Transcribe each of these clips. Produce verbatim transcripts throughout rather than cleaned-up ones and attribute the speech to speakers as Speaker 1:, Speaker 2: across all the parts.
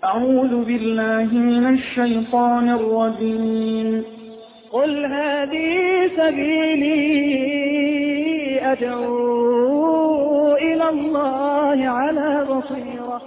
Speaker 1: أعوذ بالله من الشيطان الرجيم. قل هذه سبيلي أدعو إلى الله على بصيرة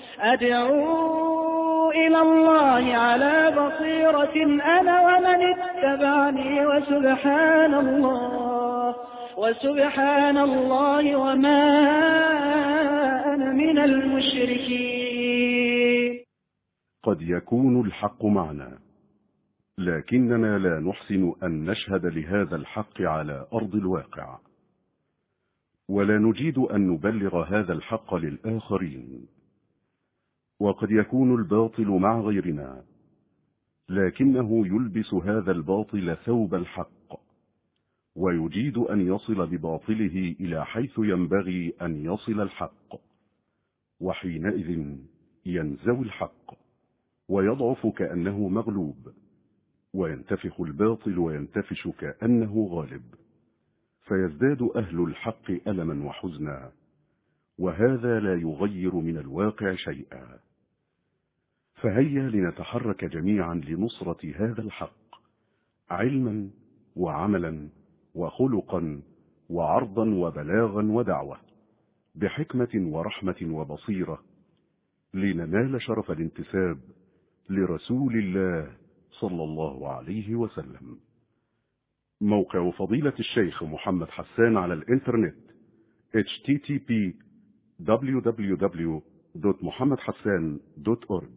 Speaker 1: أدعو إلى الله على بصيرة أنا ومن اتبعني وسبحان الله وسبحان الله وما أنا من المشركين.
Speaker 2: قد يكون الحق معنا، لكننا لا نحسن أن نشهد لهذا الحق على أرض الواقع، ولا نجيد أن نبلغ هذا الحق للآخرين. وقد يكون الباطل مع غيرنا، لكنه يلبس هذا الباطل ثوب الحق، ويجيد أن يصل بباطله إلى حيث ينبغي أن يصل الحق، وحينئذ ينزوي الحق ويضعف كأنه مغلوب، وينتفخ الباطل وينتفش كأنه غالب، فيزداد أهل الحق ألما وحزنا، وهذا لا يغير من الواقع شيئا. فهيا لنتحرك جميعا لنصرة هذا الحق، علما وعملا وخلقا وعرضا وبلاغا ودعوة، بحكمة ورحمة وبصيرة، لننال شرف الانتساب لرسول الله صلى الله عليه وسلم. موقع فضيلة الشيخ محمد حسان على الإنترنت إتش تي تي بي دبليو دبليو دبليو دوت محمد حسان دوت أورج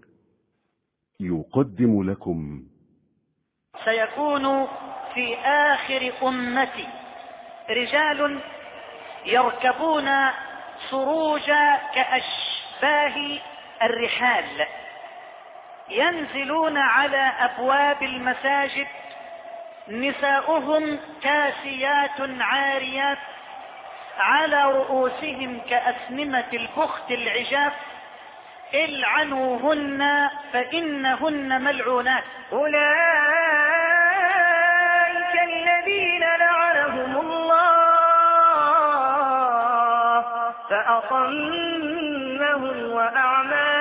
Speaker 2: يقدم لكم.
Speaker 3: سيكون في آخر أمتي رجال يركبون سروج كأشباه الرحال، ينزلون على أبواب المساجد، نساؤهم كاسيات عاريات، على رؤوسهم كأسنمة البخت العجاف، العنوهن فإنهن ملعونات. أولئك الذين لعنهم الله فأصمهم وأعمى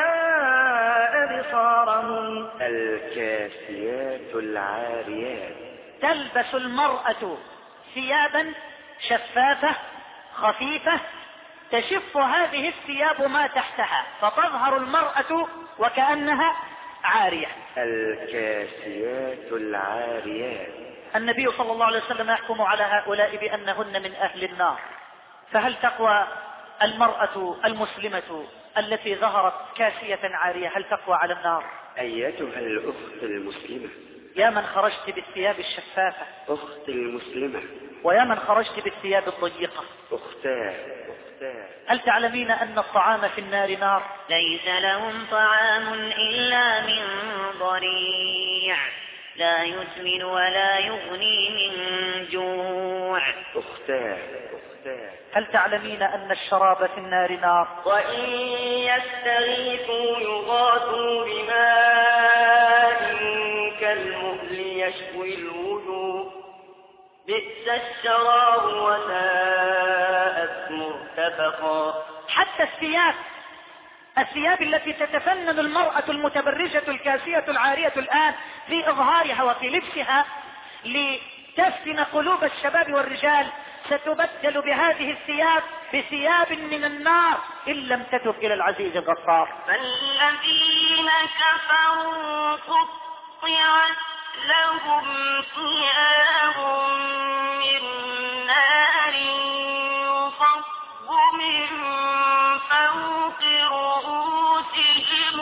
Speaker 3: أبصارهم.
Speaker 4: الكاسيات العاريات.
Speaker 3: تلبس المرأة ثيابا شفافة خفيفة تشف هذه الثياب ما تحتها، فتظهر المرأة وكأنها عارية.
Speaker 4: الكاسيات العاريات.
Speaker 3: النبي صلى الله عليه وسلم يحكم على هؤلاء بأنهن من أهل النار، فهل تقوى المرأة المسلمة التي ظهرت كاسية عارية هل تقوى على النار؟
Speaker 4: أيتها الأخت المسلمة،
Speaker 3: يا من خرجت بالثياب الشفافة
Speaker 4: أخت المسلمة،
Speaker 3: ويا من خرجت بالثياب الضيقة
Speaker 4: أختاه أختاه.
Speaker 3: هل تعلمين أن الطعام في النار نار؟
Speaker 5: ليس لهم طعام إلا من ضريع لا يسمن ولا يغني من جوع.
Speaker 4: أختاه أختاه.
Speaker 3: هل تعلمين أن الشراب في النار نار؟
Speaker 5: وإن يستغيثوا يغاثوا بماء كالمهل يشوي الوجوه بئس الشراب وساءت مرتفقا.
Speaker 3: حتى الثياب الثياب التي تتفنن المرأة المتبرجة الكاسية العارية الآن في إظهارها وفي لبسها لتفتن قلوب الشباب والرجال، ستبدل بهذه الثياب بثياب من النار إن لم تتب إلى العزيز الغفار.
Speaker 5: فالذين كفروا قطعت لهم ثياب من نار يصب من فوق رؤوسهم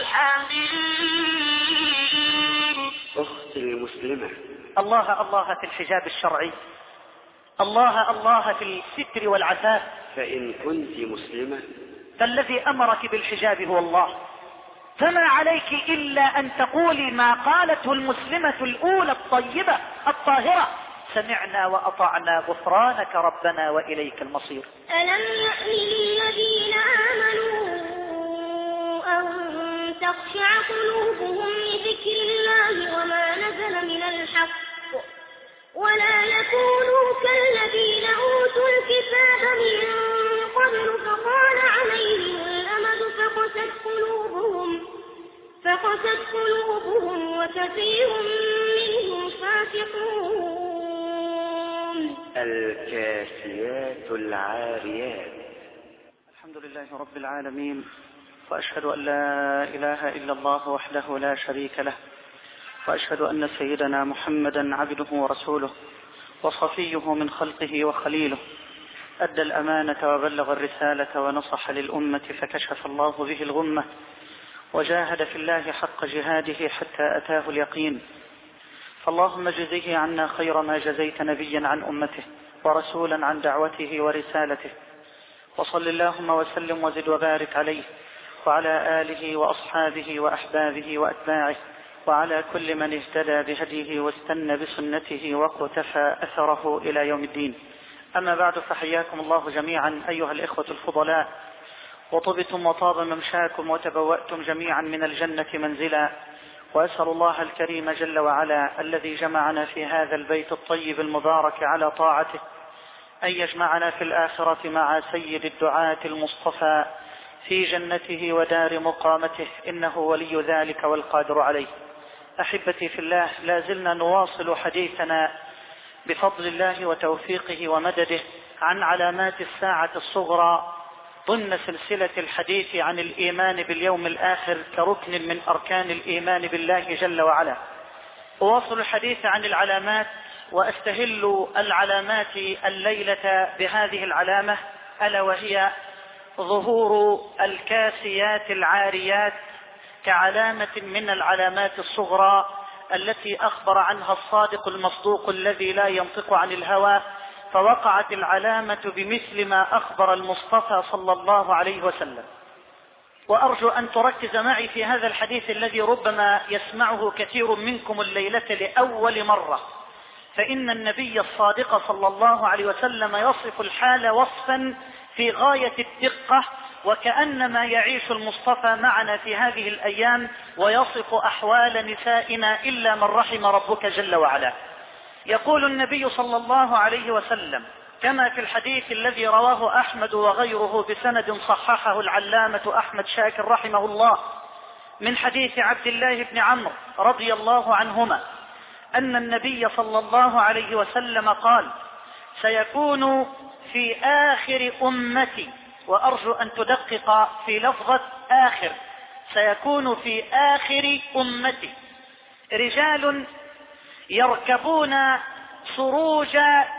Speaker 5: الحميم.
Speaker 4: أخت المسلمة،
Speaker 3: الله الله في الحجاب الشرعي، الله الله في الستر والعفاف.
Speaker 4: فإن كنت مسلمة
Speaker 3: فالذي أمرك بالحجاب هو الله، فما عليك إلا أن تقولي ما قالته المسلمة الأولى الطيبة الطاهرة: سمعنا وأطعنا غفرانك ربنا وإليك المصير.
Speaker 6: ألم يأن للذين آمنوا أن تخشع قلوبهم لذكر الله وما نزل من الحق ولا يكونوا كالذين أوتوا الكتاب من قبل فطال عليهم الأمد فقست قلوبهم قست قلوبهم وكثير منهم فاسقون.
Speaker 4: الكاسيات العاريات.
Speaker 7: الحمد لله رب العالمين، وأشهد أن لا إله إلا الله وحده لا شريك له، وأشهد أن سيدنا محمدا عبده ورسوله وصفيه من خلقه وخليله، أدى الأمانة وبلغ الرسالة ونصح للأمة فكشف الله به الغمة، وجاهد في الله حق جهاده حتى أتاه اليقين. فاللهم جزيه عنا خير ما جزيت نبيا عن أمته ورسولا عن دعوته ورسالته، وصل اللهم وسلم وزد وبارك عليه وعلى آله وأصحابه وأحبابه وأتباعه وعلى كل من اهتدى بهديه واستنى بسنته واقتفى أثره إلى يوم الدين. أما بعد، فحياكم الله جميعا أيها الإخوة الفضلاء، وطبتم وطاب ممشاكم وتبوأتم جميعا من الجنة منزلا، وأسأل الله الكريم جل وعلا الذي جمعنا في هذا البيت الطيب المبارك على طاعته أن يجمعنا في الآخرة مع سيد الدعاة المصطفى في جنته ودار مقامته، إنه ولي ذلك والقادر عليه. أحبتي في الله، لا زلنا نواصل حديثنا بفضل الله وتوفيقه ومدده عن علامات الساعة الصغرى ضمن سلسلة الحديث عن الإيمان باليوم الآخر كركن من أركان الإيمان بالله جل وعلا. أواصل الحديث عن العلامات، وأستهل العلامات الليلة بهذه العلامة، ألا وهي ظهور الكاسيات العاريات كعلامة من العلامات الصغرى التي أخبر عنها الصادق المصدوق الذي لا ينطق عن الهوى، فوقعت العلامة بمثل ما أخبر المصطفى صلى الله عليه وسلم. وأرجو أن تركز معي في هذا الحديث الذي ربما يسمعه كثير منكم الليلة لأول مرة، فإن النبي الصادق صلى الله عليه وسلم يصف الحال وصفا في غاية الدقة، وكأنما يعيش المصطفى معنا في هذه الأيام ويصف أحوال نسائنا إلا من رحم ربك جل وعلا. يقول النبي صلى الله عليه وسلم كما في الحديث الذي رواه أحمد وغيره بسند صححه العلامة أحمد شاكر رحمه الله، من حديث عبد الله بن عمرو رضي الله عنهما أن النبي صلى الله عليه وسلم قال: سيكون في آخر أمتي، وأرجو أن تدقق في لفظة آخر، سيكون في آخر أمتي رجال يركبون سروج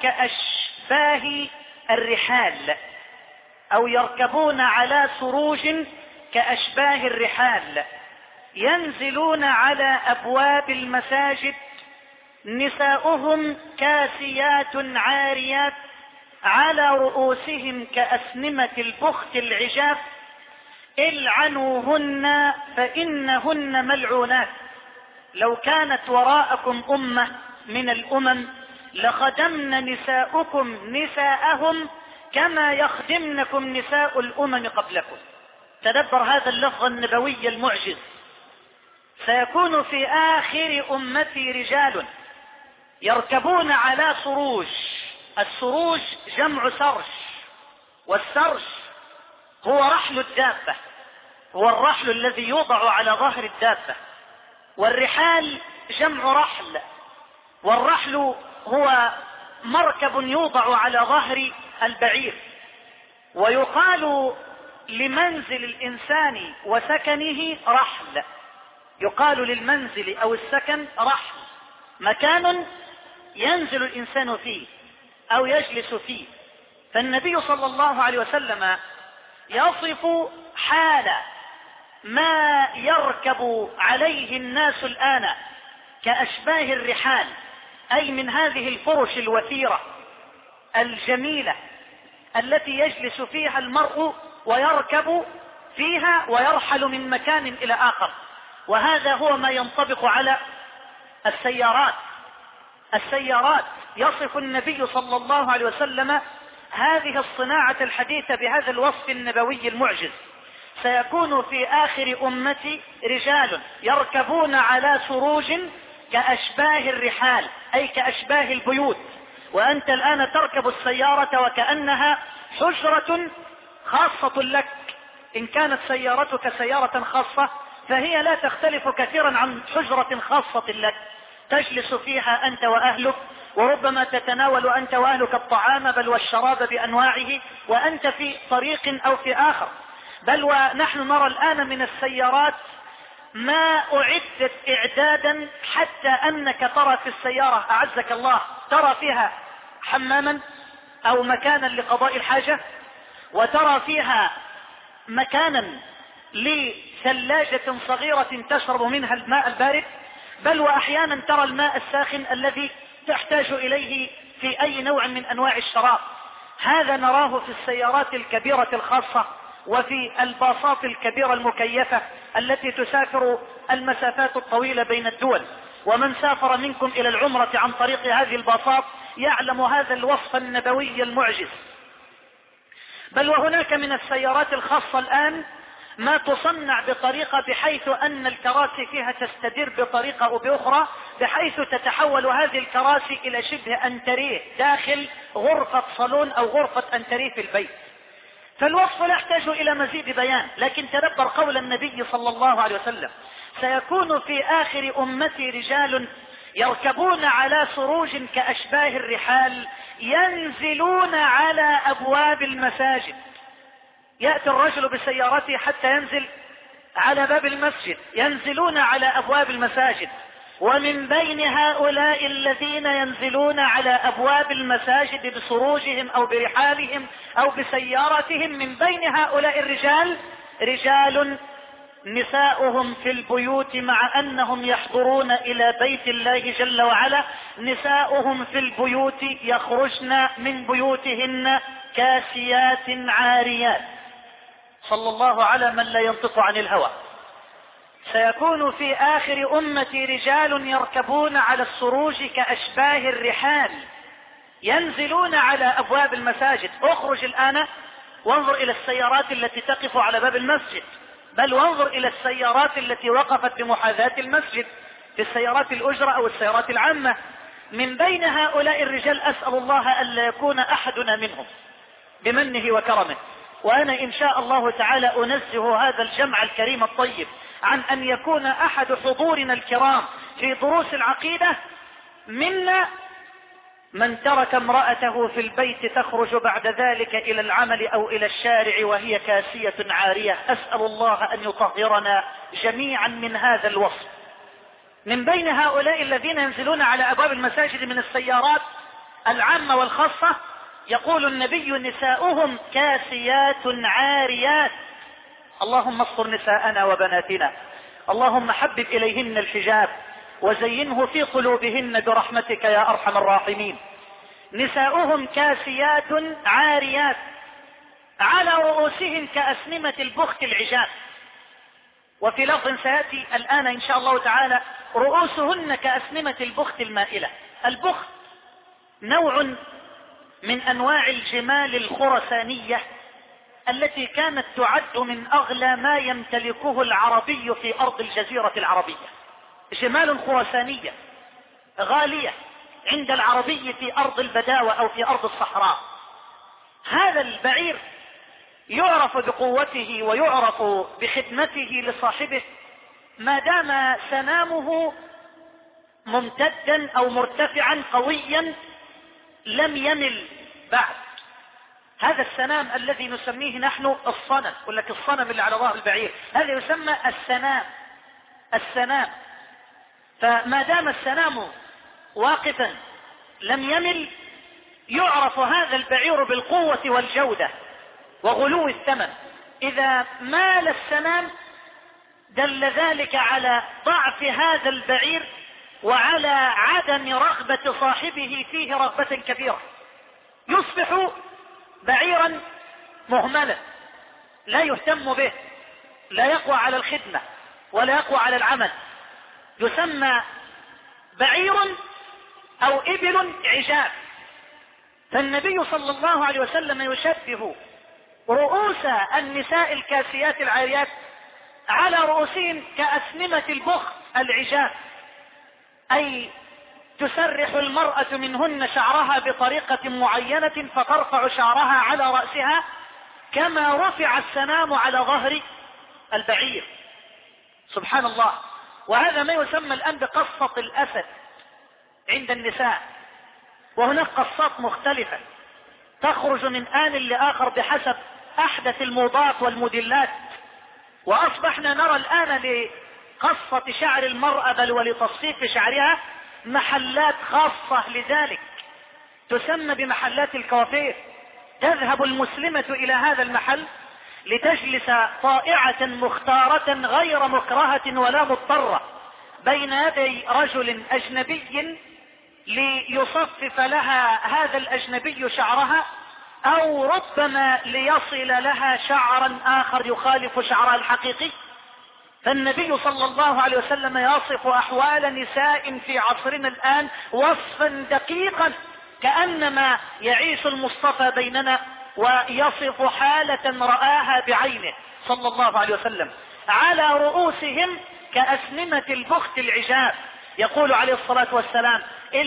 Speaker 7: كأشباه الرحال، أو يركبون على سروج كأشباه الرحال، ينزلون على أبواب المساجد، نساؤهم كاسيات عاريات، على رؤوسهم كأسنمة البخت العجاف، العنوهن فإنهن ملعونات. لو كانت وراءكم أمة من الأمم لخدمن نساؤكم نساءهم كما يخدمنكم نساء الأمم قبلكم. تدبر هذا اللفظ النبوي المعجز. سيكون في آخر أمتي رجال يركبون على سروج. السروج جمع سرج، والسرج هو رحل الدابة، هو الرحل الذي يوضع على ظهر الدابة، والرحال جمع رحل، والرحل هو مركب يوضع على ظهر البعير. ويقال لمنزل الإنسان وسكنه رحل، يقال للمنزل أو السكن رحل، مكان ينزل الإنسان فيه أو يجلس فيه. فالنبي صلى الله عليه وسلم يصف حال ما يركب عليه الناس الآن كأشباه الرحال، أي من هذه الفرش الوثيرة الجميلة التي يجلس فيها المرء ويركب فيها ويرحل من مكان إلى آخر. وهذا هو ما ينطبق على السيارات. السيارات يصف النبي صلى الله عليه وسلم هذه الصناعة الحديثة بهذا الوصف النبوي المعجز. سيكون في آخر أمتي رجال يركبون على سروج كأشباه الرحال، أي كأشباه البيوت. وأنت الآن تركب السيارة وكأنها حجرة خاصة لك. إن كانت سيارتك سيارة خاصة
Speaker 3: فهي لا تختلف كثيرا عن حجرة خاصة لك تجلس فيها أنت وأهلك، وربما تتناول أنت وأهلك الطعام بل والشراب بأنواعه وأنت في طريق أو في آخر. بل ونحن نرى الآن من السيارات ما أعدت إعدادا حتى أنك ترى في السيارة أعزك الله ترى فيها حماما أو مكانا لقضاء الحاجة، وترى فيها مكانا لثلاجة صغيرة تشرب منها الماء البارد، بل وأحيانا ترى الماء الساخن الذي تحتاج إليه في أي نوع من أنواع الشراب. هذا نراه في السيارات الكبيرة الخاصة وفي الباصات الكبيرة المكيفة التي تسافر المسافات الطويلة بين الدول. ومن سافر منكم إلى العمرة عن طريق هذه الباصات يعلم هذا الوصف النبوي المعجز. بل وهناك من السيارات الخاصة الآن ما تصنع بطريقة بحيث أن الكراسي فيها تستدير بطريقة أو بأخرى، بحيث تتحول هذه الكراسي إلى شبه أنتريه داخل غرفة صالون أو غرفة أنتريه في البيت. فالوصف لا يحتاج إلى مزيد بيان، لكن تدبر قول النبي صلى الله عليه وسلم: سيكون في آخر أمتي رجال يركبون على سروج كأشباه الرحال ينزلون على أبواب المساجد. يأتي الرجل بسيارته حتى ينزل على باب المسجد، ينزلون على أبواب المساجد. ومن بين هؤلاء الذين ينزلون على أبواب المساجد بسروجهم أو برحالهم أو بسيارتهم، من بين هؤلاء الرجال رجال نساؤهم في البيوت مع أنهم يحضرون إلى بيت الله جل وعلا، نساؤهم في البيوت يخرجن من بيوتهن كاسيات عاريات. صلى الله على من لا ينطق عن الهوى. سيكون في آخر أمتي رجال يركبون على السروج كأشباه الرحال ينزلون على أبواب المساجد. اخرج الآن وانظر إلى السيارات التي تقف على باب المسجد، بل وانظر إلى السيارات التي وقفت بمحاذاة المسجد في السيارات الأجرة أو السيارات العامة. من بين هؤلاء الرجال أسأل الله ألا يكون أحدنا منهم بمنه وكرمه. وأنا إن شاء الله تعالى أنزه هذا الجمع الكريم الطيب عن أن يكون أحد حضورنا الكرام في دروس العقيدة منا من ترك امرأته في البيت تخرج بعد ذلك إلى العمل أو إلى الشارع وهي كاسية عارية. أسأل الله أن يطهرنا جميعا من هذا الوصف. من بين هؤلاء الذين ينزلون على أبواب المساجد من السيارات العامة والخاصة يقول النبي: نساؤهم كاسيات عاريات. اللهم استر نساءنا وبناتنا، اللهم حبب إليهن الحجاب وزينه في قلوبهن برحمتك يا أرحم الراحمين. نساؤهم كاسيات عاريات على رؤوسهم كأسنمة البخت العجاف. وفي لفظ سيأتي الآن إن شاء الله تعالى: رؤوسهن كأسنمة البخت المائلة. البخت نوع من أنواع الجمال الخرسانية التي كانت تعد من أغلى ما يمتلكه العربي في أرض الجزيرة العربية. جمال خرسانية غالية عند العربي في أرض البداوة أو في أرض الصحراء. هذا البعير يعرف بقوته ويعرف بخدمته لصاحبه ما دام سنامه ممتدا أو مرتفعا قويا لم يمل بعد. هذا السنام الذي نسميه نحن الصنم، يقول لك الصنم اللي على ظهر البعير، هذا يسمى السنام. السنام فما دام السنام واقفا لم يمل يعرف هذا البعير بالقوة والجودة وغلو الثمن. إذا مال السنام دل ذلك على ضعف هذا البعير وعلى عدم رغبة صاحبه فيه رغبة كبيرة، يصبح بعيرا مهملا لا يهتم به، لا يقوى على الخدمة ولا يقوى على العمل. يسمى بعير أو إبل عجاف. فالنبي صلى الله عليه وسلم يشبه رؤوس النساء الكاسيات العاريات على رؤوسهم كأسنمة البخت العجاف، أي تسرح المرأة منهن شعرها بطريقة معينة فترفع شعرها على رأسها كما رفع السنام على ظهر البعير. سبحان الله. وهذا ما يسمى الآن بقصة الأسد عند النساء، وهناك قصات مختلفة تخرج من آن لآخر بحسب أحدث الموضات والموديلات. وأصبحنا نرى الآن لقصة شعر المرأة بل ولتصفيف شعرها محلات خاصة لذلك تسمى بمحلات الكوافير. تذهب المسلمة إلى هذا المحل لتجلس طائعة مختارة غير مكرهة ولا مضطرة بين يدي رجل أجنبي ليصفف لها هذا الأجنبي شعرها، أو ربما ليصل لها شعرا آخر يخالف شعرها الحقيقي. فالنبي صلى الله عليه وسلم يصف أحوال نساء في عصرنا الآن وصفا دقيقا كأنما يعيش المصطفى بيننا ويصف حالة رآها بعينه صلى الله عليه وسلم. على رؤوسهم كأسنمة البخت العجاب. يقول عليه الصلاة والسلام: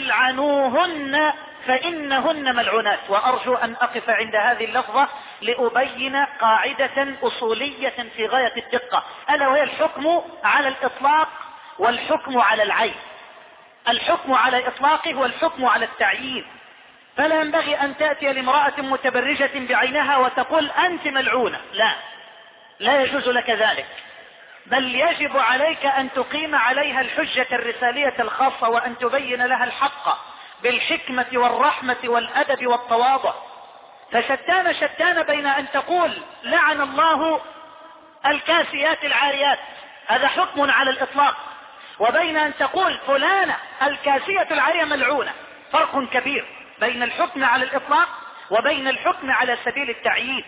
Speaker 3: العنوهن فإنهن ملعونات. وأرجو أن أقف عند هذه اللفظة لأبين قاعدة أصولية في غاية الدقة، ألا وهي الحكم على الإطلاق والحكم على العين. الحكم على الإطلاق والحكم على التعيين. فلا ينبغي أن تأتي لامرأة متبرجة بعينها وتقول أنت ملعونة، لا، لا يجوز لك ذلك، بل يجب عليك أن تقيم عليها الحجة الرسالية الخاصة وأن تبين لها الحق بالحكمة والرحمة والأدب والتواضع. فشتان شتان بين أن تقول لعن الله الكاسيات العاريات، هذا حكم على الإطلاق، وبين أن تقول فلانة الكاسية العارية ملعونة. فرق كبير بين الحكم على الإطلاق وبين الحكم على سبيل التعيين.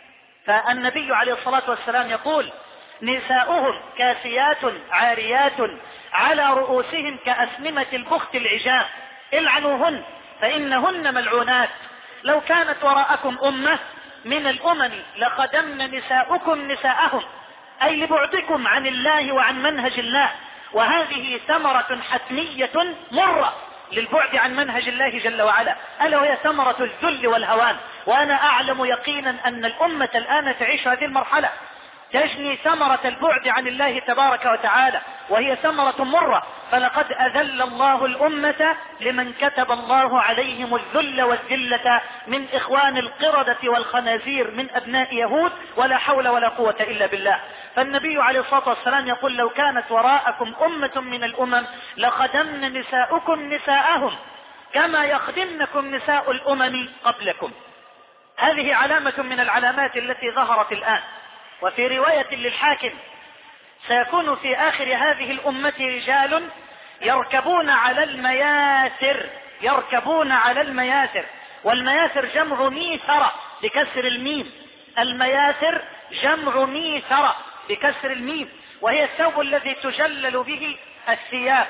Speaker 3: فالنبي عليه الصلاة والسلام يقول: نساؤهم كاسيات عاريات على رؤوسهم كأسنمة البخت العجاب، العنوهن فإنهن ملعونات. لو كانت وراءكم أمة من الأمم لقدمن نساؤكم نساءهم، أي لبعدكم عن الله وعن منهج الله. وهذه ثمرة حتمية مرة للبعد عن منهج الله جل وعلا، ألا وهي ثمرة الذل والهوان. وأنا أعلم يقينا أن الأمة الآن تعيش هذه المرحلة، تجني ثمرة البعد عن الله تبارك وتعالى، وهي ثمرة مرة. فلقد أذل الله الأمة لمن كتب الله عليهم الذل والذلة من إخوان القردة والخنازير من أبناء يهود، ولا حول ولا قوة إلا بالله. فالنبي عليه الصلاة والسلام يقول: لو كانت وراءكم أمة من الأمم لخدمن نساؤكم نساءهم كما يخدمنكم نساء الأمم قبلكم. هذه علامة من العلامات التي ظهرت الآن. وفي رواية للحاكم: سيكون في آخر هذه الأمة رجال يركبون على المياثر، يركبون على المياثر. والمياثر جمع ميثرة بكسر الميم، المياثر جمع ميثرة بكسر الميم، وهي الثوب الذي تجلل به الثياب.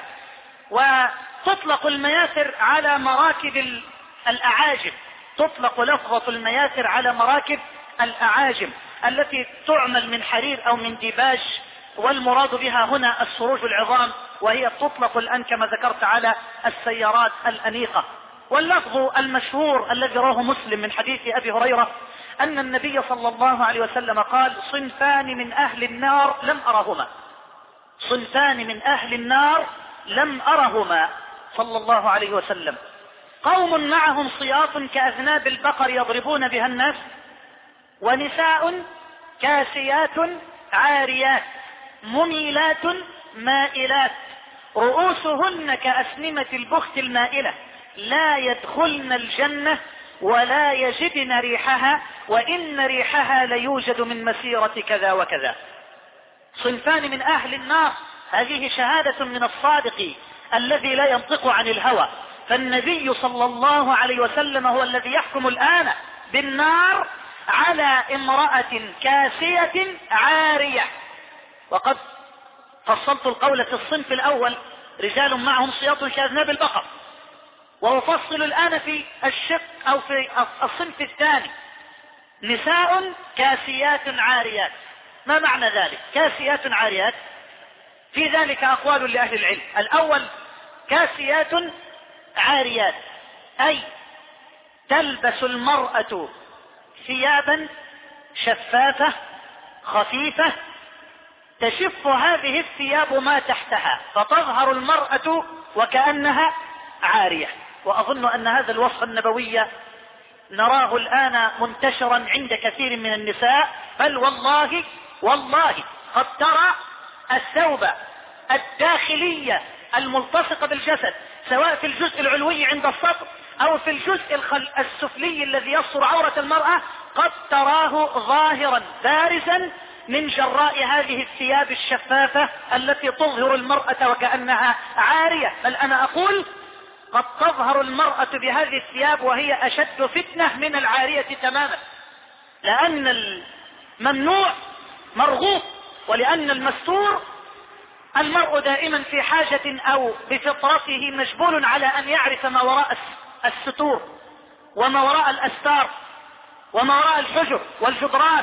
Speaker 3: وتطلق المياثر على مراكب الأعاجم، تطلق لفظة المياثر على مراكب الأعاجم التي تعمل من حرير أو من ديباج، والمراد بها هنا السروج العظام، وهي تطلق الآن كما ذكرت على السيارات الأنيقة. واللفظ المشهور الذي رواه مسلم من حديث أبي هريرة أن النبي صلى الله عليه وسلم قال: صنفان من أهل النار لم أرهما، صنفان من أهل النار لم أرهما صلى الله عليه وسلم: قوم معهم صياط كأذناب البقر يضربون بها الناس، ونساء كاسيات عاريات مميلات مائلات رؤوسهن كأسنمة البخت المائلة لا يدخلن الجنة ولا يجدن ريحها وإن ريحها ليوجد من مسيرة كذا وكذا. صنفان من أهل النار، هذه شهادة من الصادق الذي لا ينطق عن الهوى. فالنبي صلى الله عليه وسلم هو الذي يحكم الآن بالنار على امرأة كاسية عارية. وقد فصلت القول في الصنف الأول: رجال معهم صياط كأذناب البقر، وأفصل الآن في الشق أو في الصنف الثاني: نساء كاسيات عاريات. ما معنى ذلك؟ كاسيات عاريات في ذلك أقوال لأهل العلم. الأول: كاسيات عاريات أي تلبس المرأة ثيابا شفافة خفيفة تشف هذه الثياب ما تحتها فتظهر المرأة وكأنها عارية. وأظن أن هذا الوصف النبوي نراه الآن منتشرا عند كثير من النساء، بل والله والله قد ترى الثوب الداخلية الملتصقة بالجسد سواء في الجزء العلوي عند السطر أو في الجزء السفلي الذي يستر عورة المرأة، قد تراه ظاهرا بارزا من جراء هذه الثياب الشفافة التي تظهر المرأة وكأنها عارية. بل أنا أقول قد تظهر المرأة بهذه الثياب وهي أشد فتنة من العارية تماما، لأن الممنوع مرغوب، ولأن المستور المرء دائما في حاجة أو بفطرته مجبول على أن يعرف ما وراء الستور وما وراء الأستار وما وراء الحجر والجدران،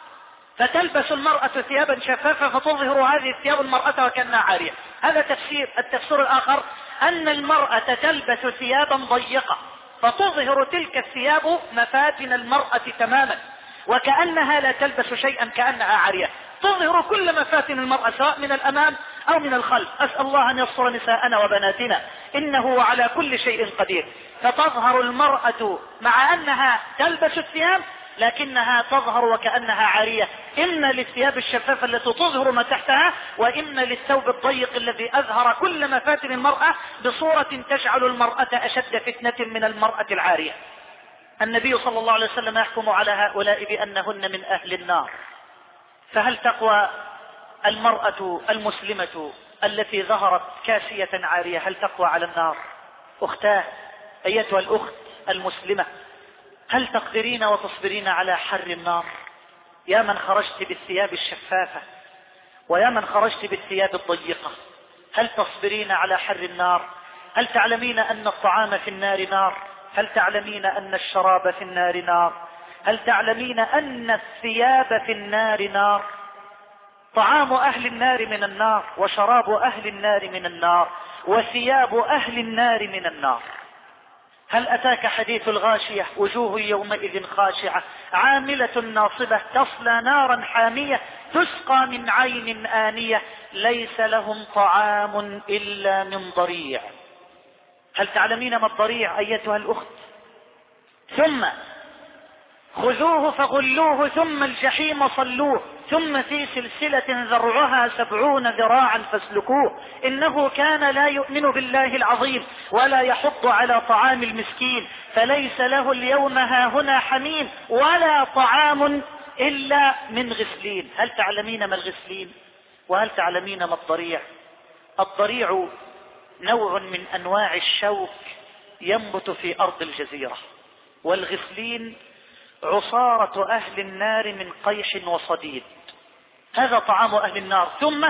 Speaker 3: فتلبس المرأة ثيابا شفافة فتظهر هذه الثياب المرأة وكأنها عارية. هذا تفسير. التفسير الآخر أن المرأة تلبس ثيابا ضيقة فتظهر تلك الثياب مفاتن المرأة تماما وكأنها لا تلبس شيئا كأنها عارية، تظهر كل مفاتن المرأة سواء من الأمام أو من الخلف. أسأل الله أن يستر نساءنا وبناتنا إنه على كل شيء قدير. فتظهر المرأة مع أنها تلبس الثياب لكنها تظهر وكأنها عارية، إما للثياب الشفافة التي تظهر ما تحتها، وإما للثوب الضيق الذي أظهر كل مفاتن المرأة بصورة تجعل المرأة أشد فتنة من المرأة العارية. النبي صلى الله عليه وسلم يحكم على هؤلاء بأنهن من أهل النار. فهل تقوى المرأة المسلمة التي ظهرت كاسية عارية هل تقوى على النار؟ أختاه أيتها الأخت المسلمة، هل تقدرين وتصبرين على حر النار؟ يا من خرجت بالثياب الشفافة ويا من خرجت بالثياب الضيقة، هل تصبرين على حر النار؟ هل تعلمين أن الطعام في النار نار؟ هل تعلمين أن الشراب في النار نار؟ هل تعلمين أن الثياب في النار نار؟ طعام أهل النار من النار، وشراب أهل النار من النار، وثياب أهل النار من النار. هل أتاك حديث الغاشية؟ وجوه يومئذ خاشعة عاملة ناصبة تصلى نارا حامية تسقى من عين آنية ليس لهم طعام إلا من ضريع. هل تعلمين ما الضريع أيتها الأخت؟ ثم خذوه فغلوه ثم الجحيم صلوه ثم في سلسلة ذرعها سبعون ذراعا فاسلكوه إنه كان لا يؤمن بالله العظيم ولا يحض على طعام المسكين فليس له اليوم هاهنا حميم ولا طعام إلا من غسلين. هل تعلمين ما الغسلين؟ وهل تعلمين ما الضريع؟ الضريع نوع من أنواع الشوك ينبت في أرض الجزيرة، والغسلين عصارة أهل النار من قيح وصديد. هذا طعام أهل النار. ثم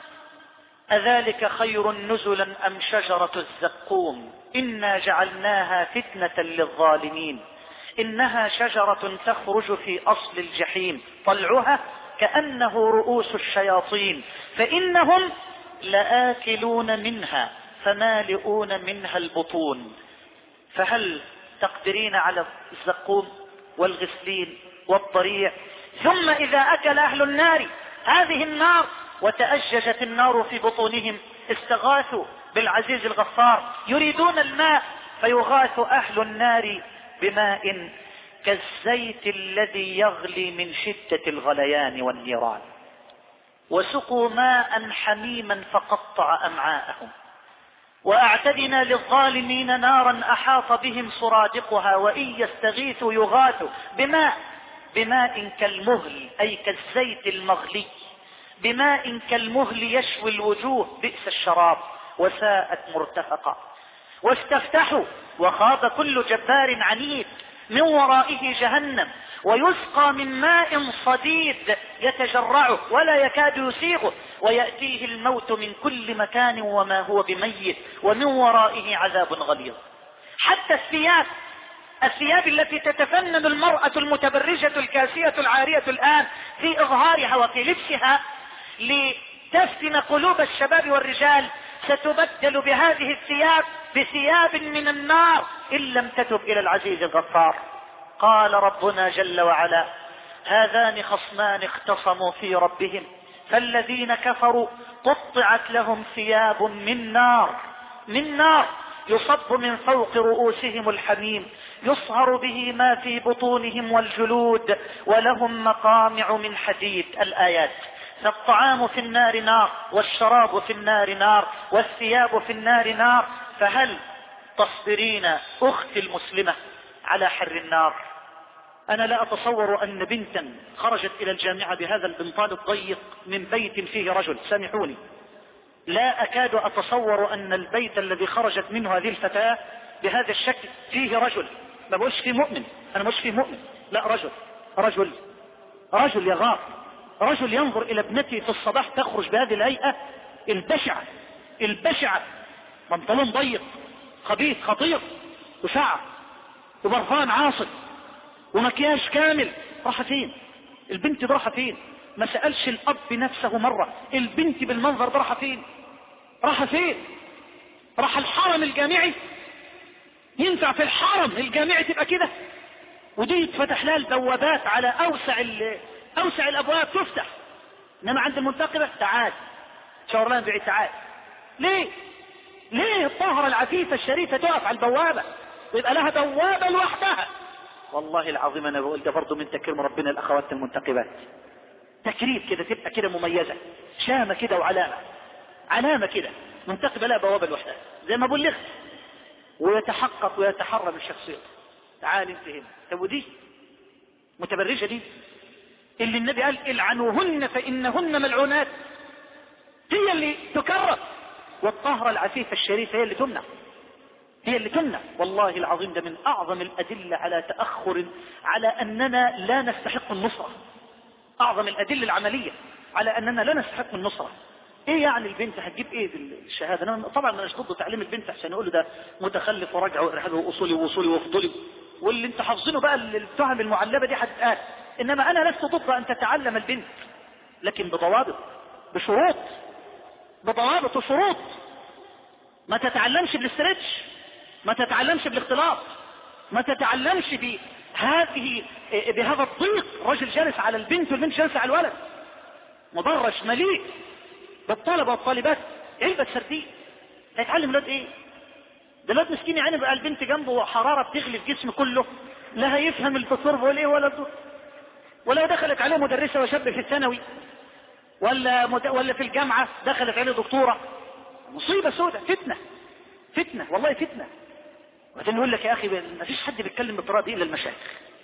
Speaker 3: أذلك خير نزلا أم شجرة الزقوم إنا جعلناها فتنة للظالمين إنها شجرة تخرج في أصل الجحيم طلعها كأنه رؤوس الشياطين فإنهم لآكلون منها فمالئون منها البطون. فهل تقدرين على الزقوم والغسلين والضريع؟ ثم إذا أكل أهل النار هذه النار وتأججت النار في بطونهم استغاثوا بالعزيز الغفار يريدون الماء فيغاث أهل النار بماء كالزيت الذي يغلي من شدة الغليان والنيران وسقوا ماء حميما فقطع أمعاءهم وأعتدنا للظالمين نارا أحاط بهم سرادقها وإن يستغيثوا يغاثوا بماء بماء كالمهل أي كالزيت المغلي بماء كالمهل يشوي الوجوه بئس الشراب وساءت مرتفقا واستفتحوا وخاب كل جبار عنيد من ورائه جهنم ويسقى من ماء صديد يتجرعه ولا يكاد يسيغه ويأتيه الموت من كل مكان وما هو بميت ومن ورائه عذاب غليظ. حتى الثياب الثياب التي تتفنن المرأة المتبرجة الكاسية العارية الآن في إظهارها وفي لبسها لتفتن قلوب الشباب والرجال ستبدل بهذه الثياب بثياب من النار إن لم تتب إلى العزيز الغفار. قال ربنا جل وعلا هذان خصمان اختصموا في ربهم فالذين كفروا قطعت لهم ثياب من نار من نار يصب من فوق رؤوسهم الحميم يصهر به ما في بطونهم والجلود ولهم مقامع من حديد. الآيات. فالطعام في النار نار، والشراب في النار نار، والثياب في النار نار، فهل تصبرين أختي المسلمة على حر النار؟ أنا لا أتصور أن بنتا خرجت إلى الجامعة بهذا البنطال الضيق من بيت فيه رجل، سامحوني، لا أكاد أتصور أن البيت الذي خرجت منه هذه الفتاة بهذا الشكل فيه رجل. ما بقولش فيه مؤمن، أنا مش فيه مؤمن، لا، رجل رجل رجل يغار، رجل ينظر إلى ابنته في الصباح تخرج بهذه الهيئة البشعة البشعة، بنطلون ضيق خبيث خطير وشعر وبرفان عاصف ومكياج كامل. راح فين البنت؟ راح فين؟ ما سألش الأب نفسه مرة البنت بالمنظر ده راح فين؟ راح فين؟ راح الحرم الجامعي؟ ينفع في الحرم الجامعي تبقى كده؟ ودي يتفتح لها البوابات على أوسع أوسع الأبواب تفتح، إنما عند المنتقبة تعال شاور لها بعيد تعال. ليه؟ ليه الطاهرة العفيفة الشريفة تقف على البوابة ويبقى لها بوابة لوحدها؟ والله العظيم أنا بقول ده برضه من تكريم ربنا الأخوات المنتقبات، تكريم كده، تبقى كده مميزة، شامة كده وعلامة، علامة كده، منتقبة لها بوابة لوحدها زي ما بلغت، ويتحقق ويتحرى من شخصيته. تعال انت هنا. طب ودي متبرجة دي اللي النبي قال العنوهن فإنهن ملعونات، هي اللي تكرر، والطهرة العفيفة الشريفة هي اللي تمنع، هي اللي تمنع. والله العظيم ده من أعظم الأدلة على تأخر، على أننا لا نستحق النصرة، أعظم الأدلة العملية على أننا لا نستحق النصرة. إيه يعني البنت هتجيب إيه بالشهادة؟ أنا طبعا ما مش ضد تعليم البنت عشان يقول له ده متخلف ورجع وإرهابي وأصولي ووصولي وفضولي واللي أنت حافظينه بقى التهم المعلبة دي هتتقال، إنما أنا لست ضد أن تتعلم البنت، لكن بضوابط، بشروط، بضوابط وشروط. ما تتعلمش بالاسترتش، ما تتعلمش بالاختلاط، ما تتعلمش بهذه بهذا الضيق، رجل جالس على البنت والبنت جالسة على الولد، مدرج مليء بالطلبة والطالبات، علبة سردين. هيتعلم الولاد ايه؟ ده الولاد مسكين يعني بقى البنت جنبه حرارة بتغلي في جسمه كله، لا هيفهم الدكتور بيقول ايه ولا الدكتور. ولو دخلت عليه مدرسة وشاب في الثانوي ولا مد... ولا في الجامعة دخلت عليه دكتورة، مصيبة سودة، فتنة فتنة والله فتنة. وبعدين يقول لك يا اخي ما فيش حد بيتكلم بالطريقة دي الا المشايخ،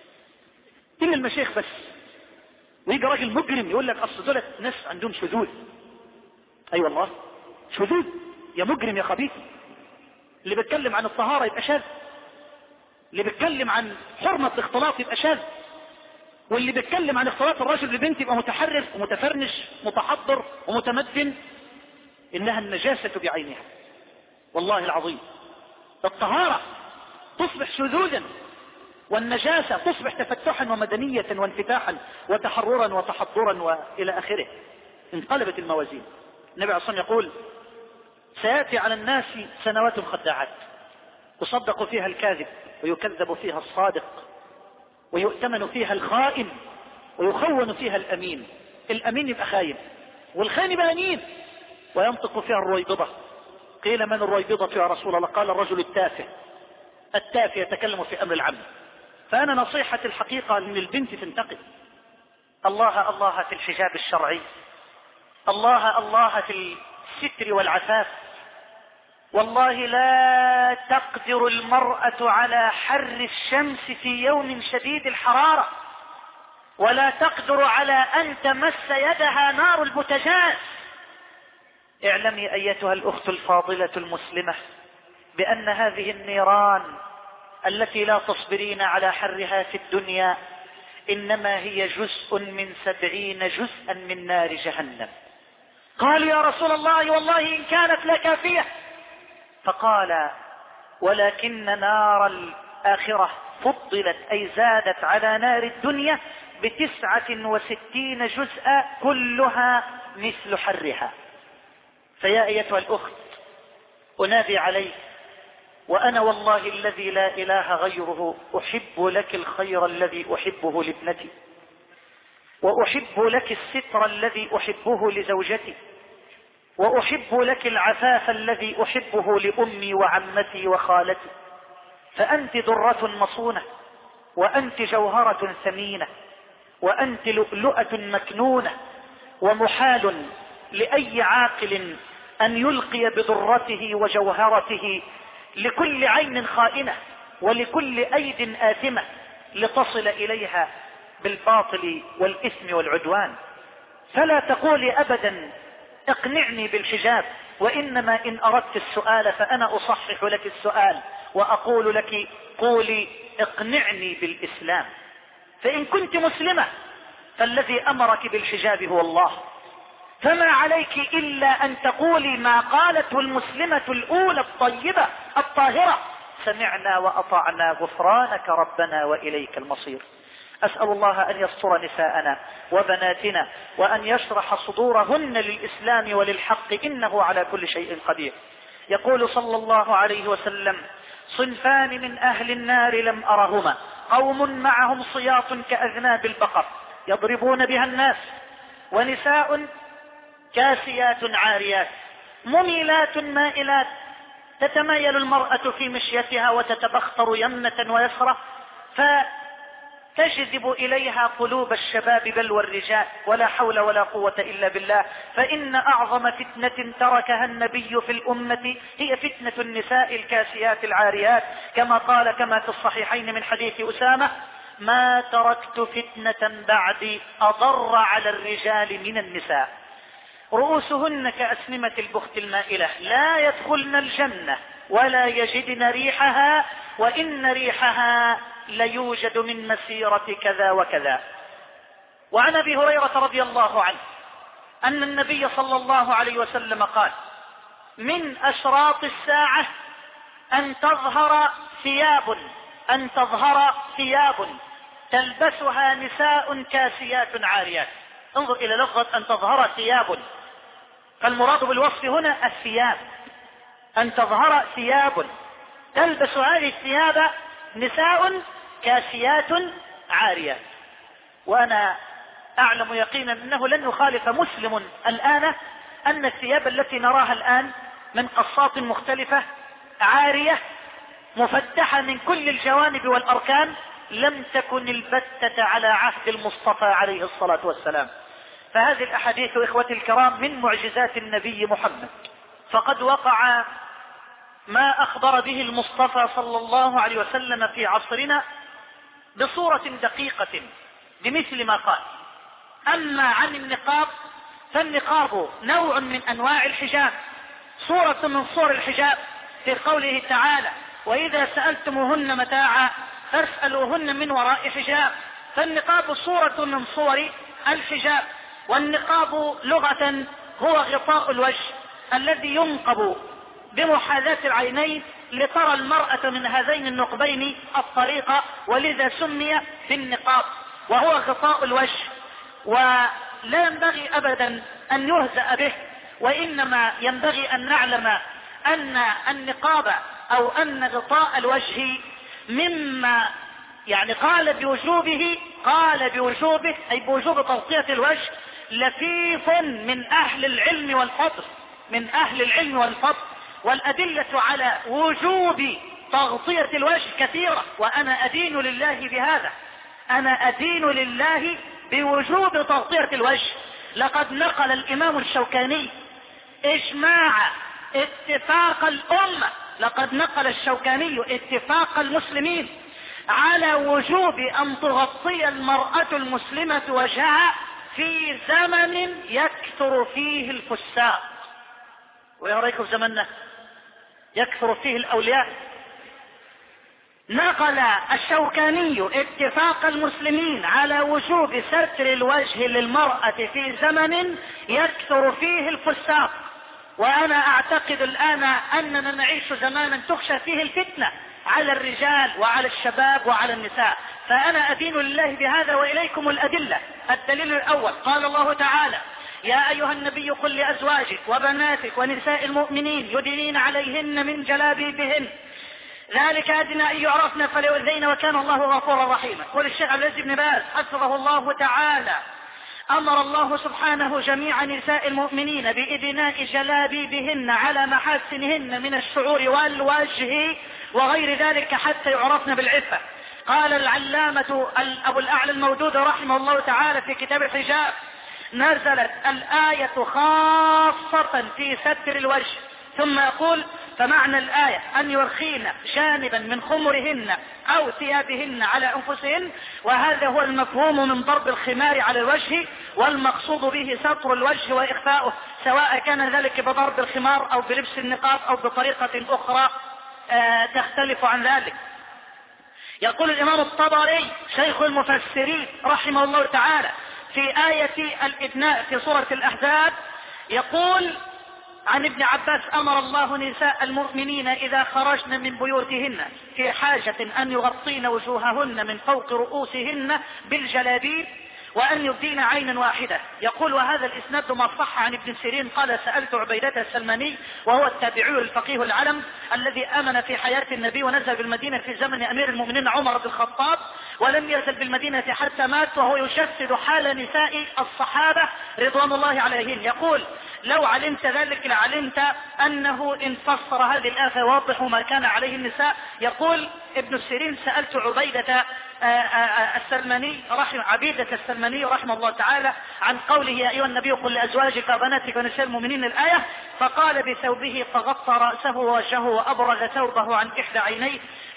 Speaker 3: الا المشايخ بس. ويجي راجل مجرم يقول لك اصل دول ناس عندهم شذوذ. اي أيوة والله شذوذ، يا مجرم يا خبيث. اللي بيتكلم عن الطهارة يبقى شاذ، اللي بيتكلم عن حرمة الاختلاط يبقى شاذ، واللي بيتكلم عن اختلاط الرجل بالبنت يبقى متحرف ومتفرنش متحضر ومتمدن. انها النجاسة بعينها والله العظيم. الطهارة تصبح شذوذا، والنجاسة تصبح تفتحا ومدنية وانفتاحا وتحررا وتحضرا والى اخره. انقلبت الموازين. النبي عليه الصلاة والسلام يقول سيأتي على الناس سنوات خداعات يصدق فيها الكاذب ويكذب فيها الصادق ويؤتمن فيها الخائن ويخون فيها الأمين. الأمين يبقى خاين والخاين يبقى أمين. وينطق فيها الرويبضة. قيل من الرويبضة يا رسول الله؟ قال الرجل التافه. التافه يتكلم في أمر العبد. فأنا نصيحة الحقيقة أن البنت تنتقد. الله الله في الحجاب الشرعي، الله الله في الستر والعفاف. والله لا تقدر المرأة على حر الشمس في يوم شديد الحرارة، ولا تقدر على أن تمس يدها نار البوتاجاز. اعلمي أيتها الأخت الفاضلة المسلمة بأن هذه النيران التي لا تصبرين على حرها في الدنيا إنما هي جزء من سبعين جزءا من نار جهنم. قالوا يا رسول الله والله إن كانت لكافية، فقال ولكن نار الآخرة فضلت أي زادت على نار الدنيا بتسعة وستين جزءا كلها مثل حرها. فيا أيتها الأخت أنادي عليك، وأنا والله الذي لا إله غيره أحب لك الخير الذي أحبه لابنتي. وأحب لك الستر الذي أحبه لزوجتي، وأحب لك العفاف الذي أحبه لأمي وعمتي وخالتي، فأنت درة مصونة، وأنت جوهرة ثمينة، وأنت لؤلؤة مكنونة، ومحال لأي عاقل أن يلقي بدرته وجوهرته لكل عين خائنة ولكل أيد آثمة لتصل إليها بالباطل والإثم والعدوان. فلا تقولي أبدا اقنعني بالحجاب، وإنما إن أردت السؤال فأنا أصحح لك السؤال وأقول لك قولي اقنعني بالإسلام. فإن كنت مسلمة فالذي أمرك بالحجاب هو الله، فما عليك إلا أن تقولي ما قالته المسلمة الأولى الطيبة الطاهرة: سمعنا وأطعنا غفرانك ربنا وإليك المصير. أسأل الله أن يستر نساءنا وبناتنا وأن يشرح صدورهن للإسلام وللحق، إنه على كل شيء قدير. يقول صلى الله عليه وسلم: صنفان من أهل النار لم أرهما، قوم معهم صياط كأذناب البقر يضربون بها الناس، ونساء كاسيات عاريات مميلات مائلات، تتمايل المرأة في مشيتها وتتبختر يمنة ويسرة، فتجذب إليها قلوب الشباب بل والرجال، ولا حول ولا قوة إلا بالله. فإن أعظم فتنة تركها النبي في الأمة هي فتنة النساء الكاسيات العاريات، كما قال كما في الصحيحين من حديث أسامة: ما تركت فتنة بعدي أضر على الرجال من النساء، رؤوسهن كأسنمة البخت المائلة، لا يدخلن الجنة ولا يجدن ريحها، وإن ريحها ليوجد من مسيرة كذا وكذا. وعن أبي هريرة رضي الله عنه أن النبي صلى الله عليه وسلم قال: من أشراط الساعة أن تظهر ثياب أن تظهر ثياب تلبسها نساء كاسيات عاريات. انظر إلى لفظة أن تظهر ثياب، فالمراد بالوصف هنا الثياب، أن تظهر ثياب تلبس هذه الثياب نساء كاسيات عاريات. وأنا أعلم يقينا أنه لن يخالف مسلم الآن أن الثياب التي نراها الآن من قصات مختلفة عارية مفتحة من كل الجوانب والأركان لم تكن البتة على عهد المصطفى عليه الصلاة والسلام. فهذه الأحاديث إخوتي الكرام من معجزات النبي محمد، فقد وقع ما أخبر به المصطفى صلى الله عليه وسلم في عصرنا بصورة دقيقة بمثل ما قال. أما عن النقاب فالنقاب نوع من أنواع الحجاب، صورة من صور الحجاب في قوله تعالى: وإذا سألتموهن متاعا فاسألوهن من وراء حجاب. فالنقاب صورة من صور الحجاب. والنقاب لغة هو غطاء الوجه الذي ينقب بمحاذاة العينين لترى المرأة من هذين النقبين الطريقة، ولذا سمي بالنقاب، وهو غطاء الوجه، ولا ينبغي أبدا أن يهزأ به، وإنما ينبغي أن نعلم أن النقاب أو أن غطاء الوجه مما يعني قال بوجوبه قال بوجوبه أي بوجوب تغطية الوجه لفيف من أهل العلم والفضل من أهل العلم والفضل والأدلة على وجوب تغطية الوجه كثيرة، وأنا أدين لله بهذا، أنا أدين لله بوجوب تغطية الوجه. لقد نقل الإمام الشوكاني إجماع اتفاق الأمة، لقد نقل الشوكاني اتفاق المسلمين على وجوب أن تغطي المرأة المسلمة وجهها في زمن يكثر فيه الفساق. ويا رأيكم في زمننا يكثر فيه الأولياء. نقل الشوكاني اتفاق المسلمين على وجوب ستر الوجه للمرأة في زمن يكثر فيه الفساق. وأنا أعتقد الآن أننا نعيش زمانا تخشى فيه الفتنة على الرجال وعلى الشباب وعلى النساء، فأنا أدين لله بهذا وإليكم الأدلة. الدليل الأول قال الله تعالى: يا أيها النبي قل لأزواجك وبناتك ونساء المؤمنين يدنين عليهن من جلابيبهن ذلك أدنى أن يعرفن فلا يؤذين وكان الله غفورا رحيما. قول الشيخ عبد العزيز بن باز حفظه الله تعالى: أمر الله سبحانه جميع نساء المؤمنين بإدناء جلابيبهن على محاسنهن من الشعور والوجه وغير ذلك حتى يعرفن بالعفة. قال العلامة أبو الأعلى المودود رحمه الله تعالى في كتاب الحجاب: نزلت الآية خاصة في ستر الوجه. ثم يقول: فمعنى الآية أن يرخين جانبا من خمرهن أو ثيابهن على أنفسهن، وهذا هو المفهوم من ضرب الخمار على الوجه، والمقصود به ستر الوجه وإخفاؤه، سواء كان ذلك بضرب الخمار أو بلبس النقاب أو بطريقة أخرى آه تختلف عن ذلك. يقول الإمام الطبري شيخ المفسرين رحمه الله تعالى في آية الإدناء في سورة الأحزاب، يقول عن ابن عباس: أمر الله نساء المؤمنين إذا خرجن من بيوتهن في حاجة أن يغطين وجوههن من فوق رؤوسهن بالجلابيب وأن يبدين عينا واحدة. يقول: وهذا الإسناد ما صح عن ابن سيرين قال: سألت عبيدة السلماني وهو التابعي الفقيه العلم الذي آمن في حياة النبي ونزل بالمدينة في زمن أمير المؤمنين عمر بن الخطاب، ولم يزل بالمدينة حتى مات، وهو يجسد حال نساء الصحابة رضوان الله عليهم. يقول: لو علمت ذلك لعلمت أنه إن فسر هذه الآية فيوضح ما كان عليه النساء. يقول ابن سيرين: سألت عبيدة السلماني رحمه عبيدة السلماني رحمه الله تعالى عن قوله: يا أيها النبي قل لأزواجك وبناتك ونساء المؤمنين الآية، فقال: بثوبه فغطى رأسه ووجهه وأبرز ثوبه عن إحدى عينيه،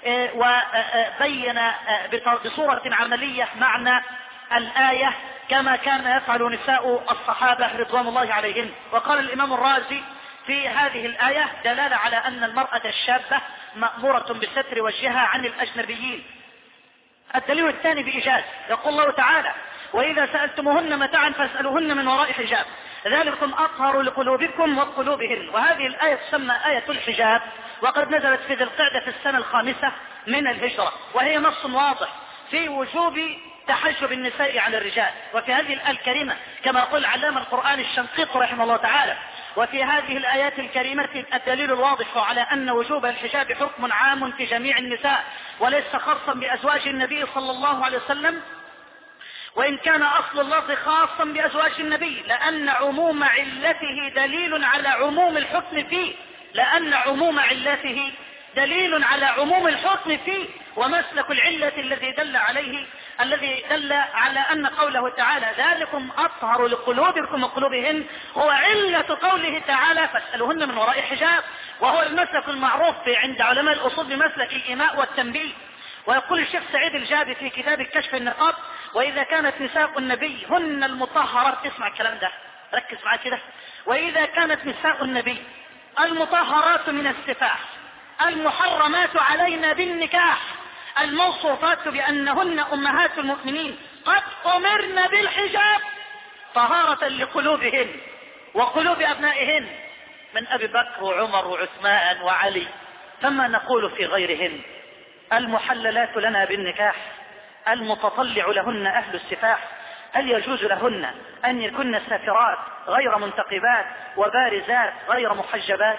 Speaker 3: وبين بصورة عملية معنى الآية كما كان يفعل نساء الصحابة رضوان الله عليهم. وقال الإمام الرازي في هذه الآية دلالة على أن المرأة الشابة مأمورة بستر وجهها عن الأجنبيين. الدليل الثاني بإيجاز، يقول الله تعالى: وإذا سألتموهن متاعا فاسألوهن من وراء حجاب ذلكم أطهر لقلوبكم وقلوبهن. وهذه الآية تسمى آية الحجاب، وقد نزلت في ذي القعدة في السنة الخامسة من الهجرة، وهي نص واضح في وجوب تحجب النساء على الرجال. وفي هذه الآية الكريمة كما يقول علامة القرآن الشنقيطي رحمه الله تعالى: وفي هذه الآيات الكريمة الدليل الواضح على أن وجوب الحجاب حكم عام في جميع النساء وليس خاصا بأزواج النبي صلى الله عليه وسلم، وإن كان أصل اللفظ خاصا بأزواج النبي، لأن عموم علته دليل على عموم الحكم فيه لأن عموم علته دليل على عموم الحكم فيه ومسلك العلة الذي دل عليه الذي دل على أن قوله تعالى: ذلكم أطهر لقلوبكم وقلوبهن، هو علة قوله تعالى: فاسألوهن من وراء حجاب، وهو المسلك المعروف عند علماء الأصول بمسلك الإيماء والتنبيه. ويقول الشيخ سعيد الجابي في كتاب الكشف النقاب: وإذا كانت نساء النبي هن المطهرات، اسمع الكلام ده ركز معاه كده، وإذا كانت نساء النبي المطهرات من السفاح المحرمات علينا بالنكاح الموصوفات بأنهن أمهات المؤمنين قد أمرن بالحجاب طهارة لقلوبهن وقلوب أبنائهن من أبي بكر وعمر وعثمان وعلي، فما نقول في غيرهن؟ المحللات لنا بالنكاح المتطلع لهن أهل السفاح، هل يجوز لهن أن يكن سافرات غير منتقبات وبارزات غير محجبات؟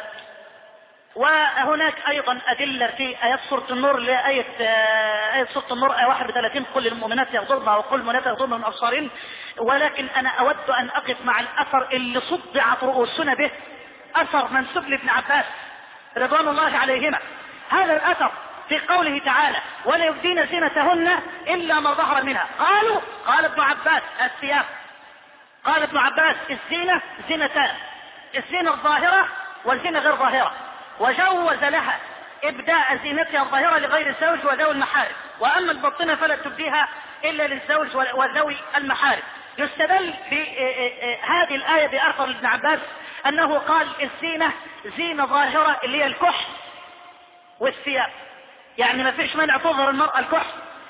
Speaker 3: وهناك أيضا أدلة في آيات سورة النور لآية آية سورة النور آية واحد وثلاثين: قل للمؤمنات يغضضن وقل للمؤمنات يغضضن من أبصارهن. ولكن أنا أود أن أقف مع الأثر اللي صدعت رؤوسنا به، أثر منسوب لابن عباس رضوان الله عليهما. هذا الأثر في قوله تعالى: ولا يبدين زينتهن إلا ما ظهر منها. قالوا قال ابن عباس الثياب، قال ابن عباس الزينة زينتان: الزينة الظاهرة والزينة غير ظاهرة، وجوز لها إبداء زينتها الظاهرة لغير الزوج وذوي المحارم، وأما الباطنة فلا تبديها إلا للزوج وذوي المحارم. يستدل بهذه الآية بأثر ابن عباس أنه قال الزينة زينة ظاهرة اللي هي الكحل والثياب، يعني ما فيش مانع تظهر المرأة الكحل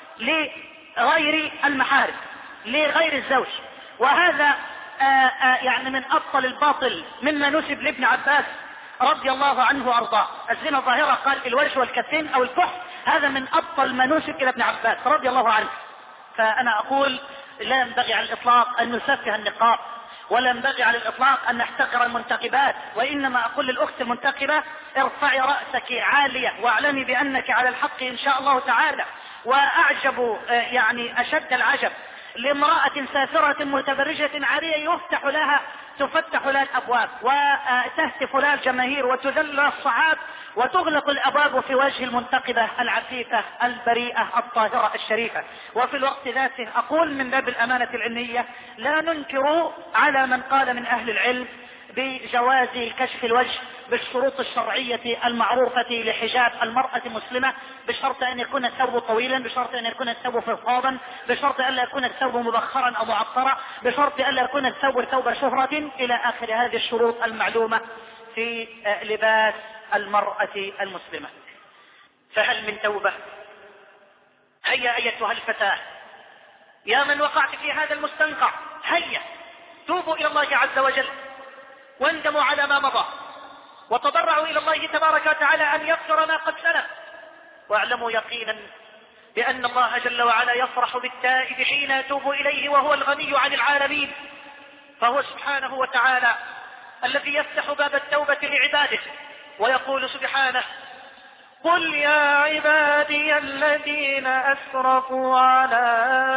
Speaker 3: لغير المحارم لغير الزوج. وهذا آآ آآ يعني من أبطل الباطل مما نسب لابن عباس رضي الله عنه وارضاه. الزنا الظاهرة قال الوجه والكفين او الكحل، هذا من ابطل ما نسب الى ابن عباس رضي الله عنه. فانا اقول لا ينبغي على الاطلاق ان نسفه النقاب، ولا ينبغي على الاطلاق ان نحتقر المنتقبات، وانما اقول للاخت المنتقبة: ارفعي رأسك عالية واعلمي بانك على الحق ان شاء الله تعالى. واعجب يعني اشد العجب لامرأة سافرة متبرجة عارية يفتح لها تفتح لها الابواب وتهتف لها الجماهير وتذل لها الصعاب وتغلق الابواب في وجه المنتقبة العفيفة البريئة الطاهرة الشريفة. وفي الوقت ذاته اقول من باب الامانة العلمية لا ننكر على من قال من اهل العلم بجواز كشف الوجه بالشروط الشرعية المعروفة لحجاب المرأة المسلمة، بشرط ان يكون الثوب طويلا، بشرط ان يكون الثوب فضفاضا، بشرط ان لا يكون الثوب مبخرا او معطرا، بشرط ان لا يكون الثوب ثوب شهرة، الى اخر هذه الشروط المعلومة في لباس المرأة المسلمة. فهل من توبة؟ هيا ايتها الفتاة يا من وقعت في هذا المستنقع، هيا توبوا الى الله عز وجل واندموا على ما مضى وتضرعوا الى الله تبارك وتعالى ان يغفر ما قد سلف، واعلموا يقينا بان الله جل وعلا يفرح بالتائب حين يتوب اليه وهو الغني عن العالمين، فهو سبحانه وتعالى الذي يفتح باب التوبة لعباده ويقول سبحانه: قل يا عبادي الذين اسرفوا على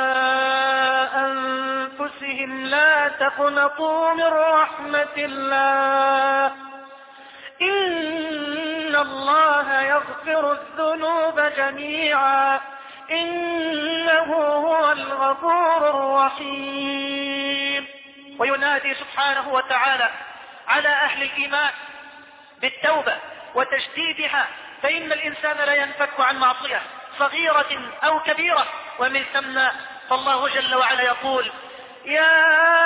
Speaker 3: انفسهم لا تقنطوا من رحمة الله ان الله يغفر الذنوب جميعا انه هو الغفور الرحيم. وينادي سبحانه وتعالى على اهل الايمان بالتوبة وتجديدها، فإن الإنسان لا ينفك عن معصية صغيرة أو كبيرة، ومن ثم فالله جل وعلا يقول: يا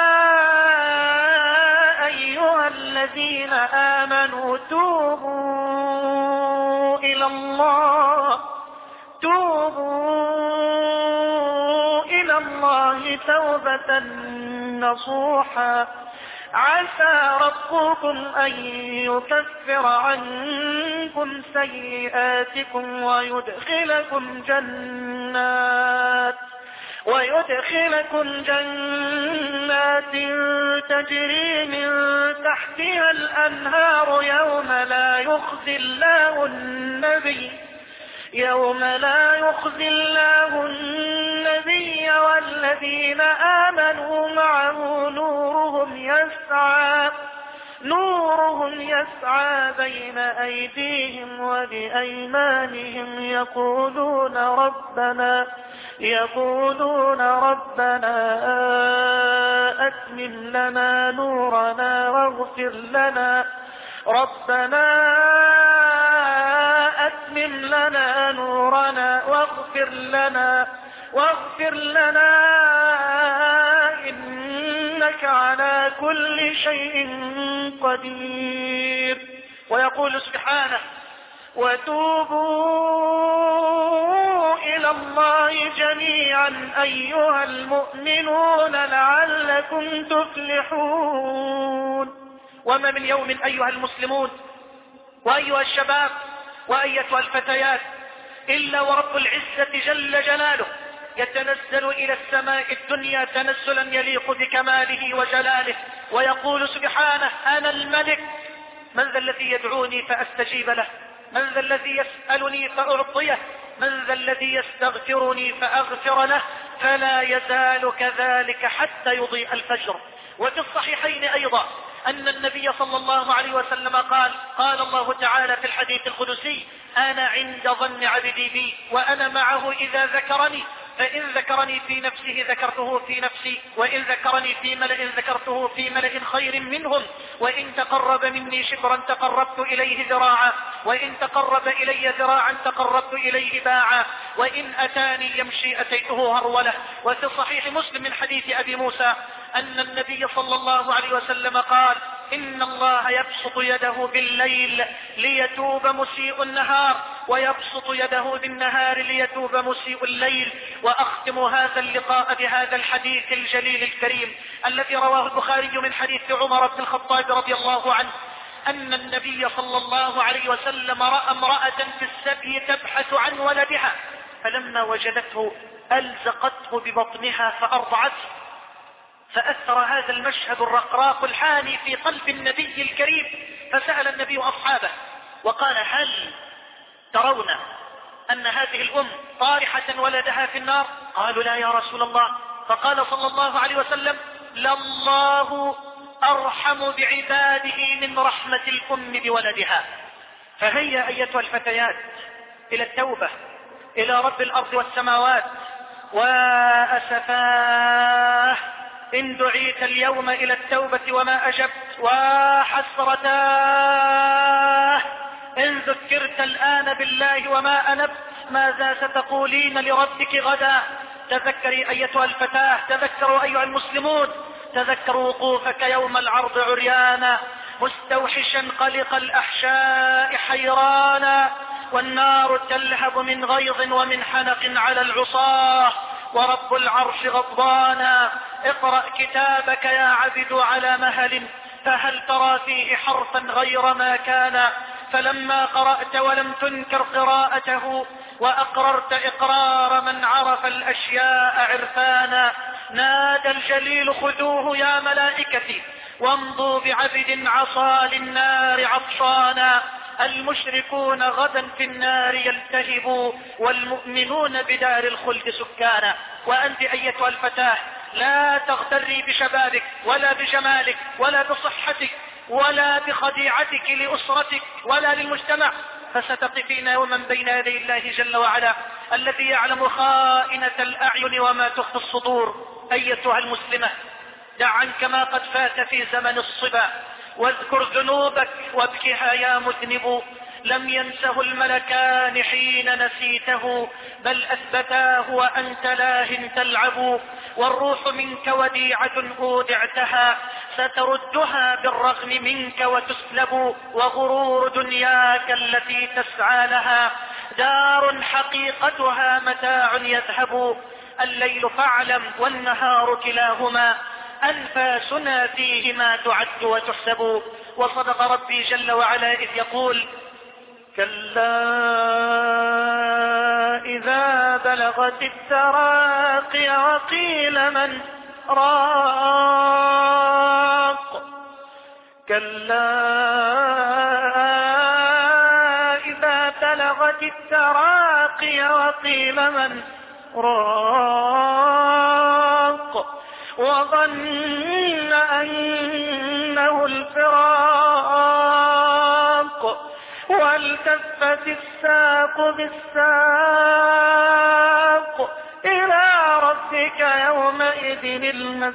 Speaker 3: أيها الذين آمنوا توبوا إلى الله توبوا إلى الله توبة نصوحا عسى ربكم أن يكفر عنكم سيئاتكم ويدخلكم جنات ويدخلكم جنات تجري من تحتها الأنهار يوم لا يخزي الله النبي يوم لا يخزي الله النبي والذين آمنوا معه نورهم يسعى نورهم يسعى بين أيديهم وبأيمانهم يقولون ربنا يقولون ربنا أتمم لنا نورنا واغفر لنا ربنا أتمم لنا نورنا واغفر لنا واغفر لنا إنك على كل شيء قدير. ويقول سبحانه: وتوبوا إلى الله جميعا أيها المؤمنون لعلكم تفلحون. وما من يوم أيها المسلمون وأيها الشباب وأيتها الفتيات إلا ورب العزة جل جلاله يتنزل إلى السماء الدنيا تنزلا يليق بكماله وجلاله ويقول سبحانه: أنا الملك، من ذا الذي يدعوني فأستجيب له، من ذا الذي يسألني فأعطيه، من ذا الذي يستغفرني فأغفر له، فلا يزال كذلك حتى يضيء الفجر. وفي الصحيحين أيضا أن النبي صلى الله عليه وسلم قال: قال الله تعالى في الحديث القدسي: أنا عند ظن عبدي بي وأنا معه إذا ذكرني، فإن ذكرني في نفسه ذكرته في نفسي، وإن ذكرني في ملأ ذكرته في ملأ خير منهم، وإن تقرب مني شبرا تقربت إليه ذراعا، وإن تقرب إلي ذراعا تقربت إليه باعا، وإن أتاني يمشي أتيته هرولة. وفي صحيح مسلم من حديث أبي موسى أن النبي صلى الله عليه وسلم قال: إن الله يبسط يده بالليل ليتوب مسيء النهار، ويبسط يده بالنهار ليتوب مسيء الليل. وأختم هذا اللقاء بهذا الحديث الجليل الكريم الذي رواه البخاري من حديث عمر بن الخطاب رضي الله عنه أن النبي صلى الله عليه وسلم رأى امرأة في السبي تبحث عن ولدها، فلما وجدته ألزقته ببطنها فأرضعته. فأثر هذا المشهد الرقراق الحاني في قلب النبي الكريم، فسأل النبي أصحابه وقال: هل ترون أن هذه الأم طارحة ولدها في النار؟ قالوا: لا يا رسول الله. فقال صلى الله عليه وسلم: لله أرحم بعباده من رحمة الأم بولدها. فهيا أيتها الفتيات إلى التوبة إلى رب الأرض والسماوات. وأسفاه إن دعيت اليوم إلى التوبة وما أجبت، وحسرتاه إن ذكرت الآن بالله وما أنبت، ماذا ستقولين لربك غدا؟ تذكري أيتها الفتاة، تذكروا أيها المسلمون، تذكروا وقوفك يوم العرض عريانا مستوحشا قلق الأحشاء حيرانا، والنار تلهب من غيظ ومن حنق على العصاة، ورب العرش غضبانا. اقرأ كتابك يا عبد على مهل، فهل ترى فيه حرفا غير ما كان؟ فلما قرأت ولم تنكر قراءته، وأقررت إقرار من عرف الأشياء عرفانا، نادى الجليل: خذوه يا ملائكتي وامضوا بعبد عصى للنار عطشانا. المشركون غدا في النار يلتهبوا، والمؤمنون بدار الخلد سكانا. وأنت أيتها الفتاة لا تغتري بشبابك ولا بجمالك ولا بصحتك ولا بخديعتك لأسرتك ولا للمجتمع، فستقفين يوما بين يدي الله جل وعلا الذي يعلم خائنة الأعين وما تخفي الصدور. أيتها المسلمة، دع عنك ما قد فات في زمن الصبا، واذكر ذنوبك وابكها يا مذنب. لم ينسه الملكان حين نسيته، بل أثبتاه وأنت لاه تلعب. والروح منك وديعة أودعتها، ستردها بالرغم منك وتسلب. وغرور دنياك التي تسعى لها دار حقيقتها متاع يذهب. الليل فاعلم والنهار كلاهما أنفاسنا فيهما تعد وتحسب. وصدق ربي جل وعلا إذ يقول: كلا إذا بلغت التراقي وقيل من راق. كلا إذا بلغت التراقي وقيل من راق، وظن أنه الفراق، والتفت الساق بالساق، إلى ربك يومئذ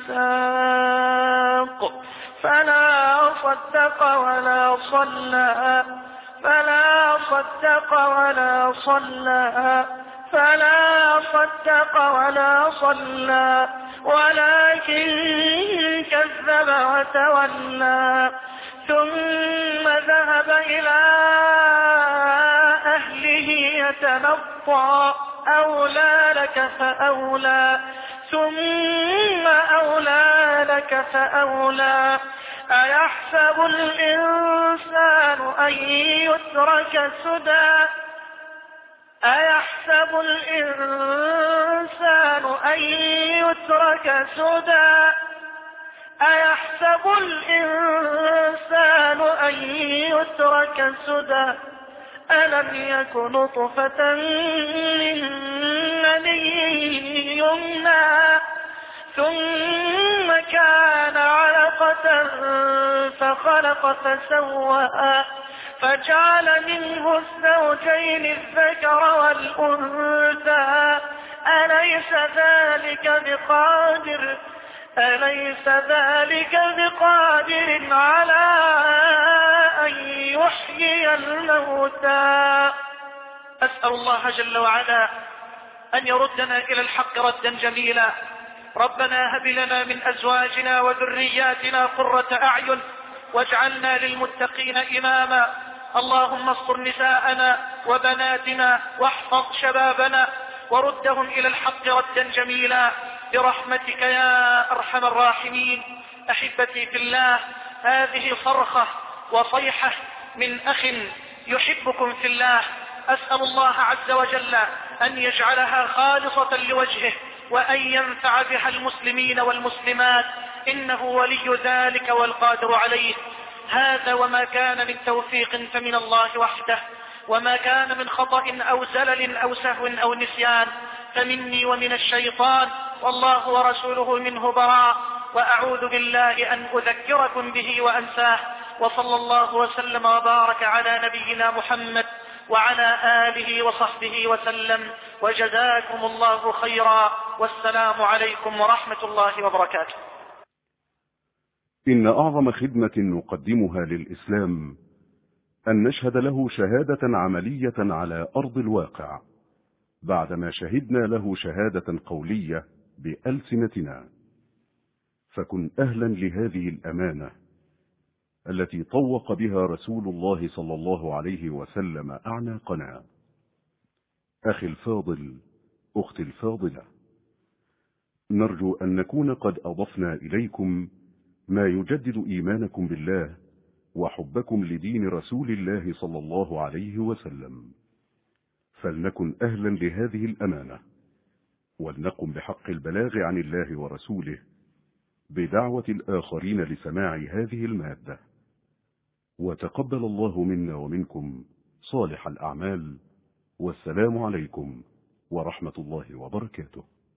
Speaker 3: المساق. فلا صدق ولا صلى فلا صدق ولا صلى فلا صدق ولا صلى ولكن كذب وتولى، ثم ذهب إلى أهله يتمطى. أولى لك فأولى ثم أولى لك فأولى. أيحسب الإنسان أن يترك سدى أيحسب الإنسان أن يترك سدى أيحسب الإنسان أن يترك سدى ألم يك نطفة من مني يمنى ثم كان علقة فخلق فسوى فجعل منه الزوجين الذكر والأنثى أليس ذلك بقادر أليس ذلك بقادر على أن يحيي الموتى. أسأل الله جل وعلا أن يردنا إلى الحق ردا جميلا. ربنا هب لنا من أزواجنا وذرياتنا قرة أعين واجعلنا للمتقين إماما. اللهم استر نساءنا وبناتنا واحفظ شبابنا وردهم إلى الحق ردا جميلا برحمتك يا أرحم الراحمين. أحبتي في الله، هذه صرخة وصيحة من أخ يحبكم في الله. أسأل الله عز وجل أن يجعلها خالصة لوجهه وأن ينفع بها المسلمين والمسلمات، إنه ولي ذلك والقادر عليه. هذا وما كان من توفيق فمن الله وحده، وما كان من خطأ أو زلل أو سهو أو نسيان فمني ومن الشيطان، والله ورسوله منه براء، وأعوذ بالله أن أذكركم به وأنساه. وصلى الله وسلم وبارك على نبينا محمد وعلى آله وصحبه وسلم، وجزاكم الله خيرا، والسلام عليكم ورحمة الله وبركاته.
Speaker 2: إن أعظم خدمة نقدمها للإسلام أن نشهد له شهادة عملية على أرض الواقع، بعدما شهدنا له شهادة قولية بألسنتنا. فكن أهلا لهذه الأمانة التي طوق بها رسول الله صلى الله عليه وسلم أعناقنا. أخي الفاضل، أختي الفاضلة، نرجو أن نكون قد أضفنا إليكم ما يجدد إيمانكم بالله وحبكم لدين رسول الله صلى الله عليه وسلم. فلنكن أهلا لهذه الأمانة، ولنقم بحق البلاغ عن الله ورسوله بدعوة الآخرين لسماع هذه المادة. وتقبل الله منا ومنكم صالح الأعمال، والسلام عليكم ورحمة الله وبركاته.